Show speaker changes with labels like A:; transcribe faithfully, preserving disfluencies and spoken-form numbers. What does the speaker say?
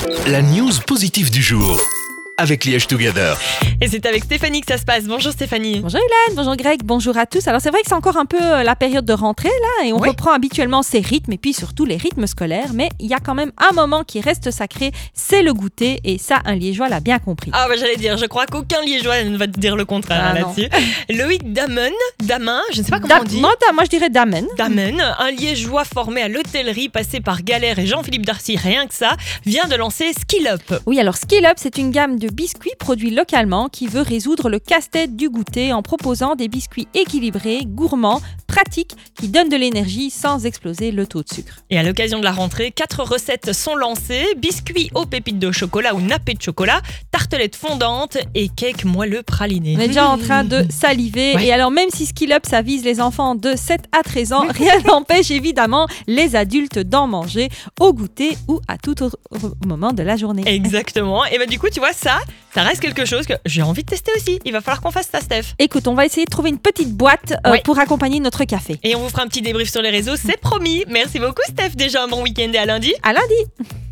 A: La news positive du jour avec Liège Together.
B: Et c'est avec Stéphanie que ça se passe. Bonjour Stéphanie.
C: Bonjour Hélène, bonjour Greg, bonjour à tous. Alors c'est vrai que c'est encore un peu la période de rentrée là et on
B: Oui.
C: reprend habituellement ces rythmes et puis surtout les rythmes scolaires, mais il y a quand même un moment qui reste sacré, c'est le goûter et ça un Liégeois l'a bien compris.
B: Ah bah j'allais dire, je crois qu'aucun Liégeois ne va te dire le contraire
C: Ah,
B: là-dessus. Loïc Damen, Damin, je ne sais pas comment
C: Da-
B: on dit.
C: moi, da- moi je dirais Damen.
B: Damen, un Liégeois formé à l'hôtellerie, passé par Galère et Jean-Philippe Darcy, rien que ça, vient de lancer Skill Up.
C: Oui, alors Skill Up, c'est une gamme de biscuits produits localement qui veut résoudre le casse-tête du goûter en proposant des biscuits équilibrés, gourmands, pratiques, qui donnent de l'énergie sans exploser le taux de sucre.
B: Et à l'occasion de la rentrée, quatre recettes sont lancées. Biscuits aux pépites de chocolat ou nappés de chocolat, tartelettes fondantes et cake moelleux praliné.
C: On est déjà en train de saliver.
B: Ouais.
C: Et alors, même si Skill Up, ça vise les enfants de sept à treize ans, rien n'empêche évidemment les adultes d'en manger au goûter ou à tout autre moment de la journée.
B: Exactement. Et bah du coup, tu vois, ça, ça reste quelque chose que j'ai envie de tester aussi. Il va falloir qu'on fasse ça, Steph.
C: Écoute, on va essayer de trouver une petite boîte euh,
B: Ouais.
C: pour accompagner notre café.
B: Et on vous fera un petit débrief sur les réseaux, c'est promis. Merci beaucoup, Steph. Déjà un bon week-end et à lundi.
C: À lundi!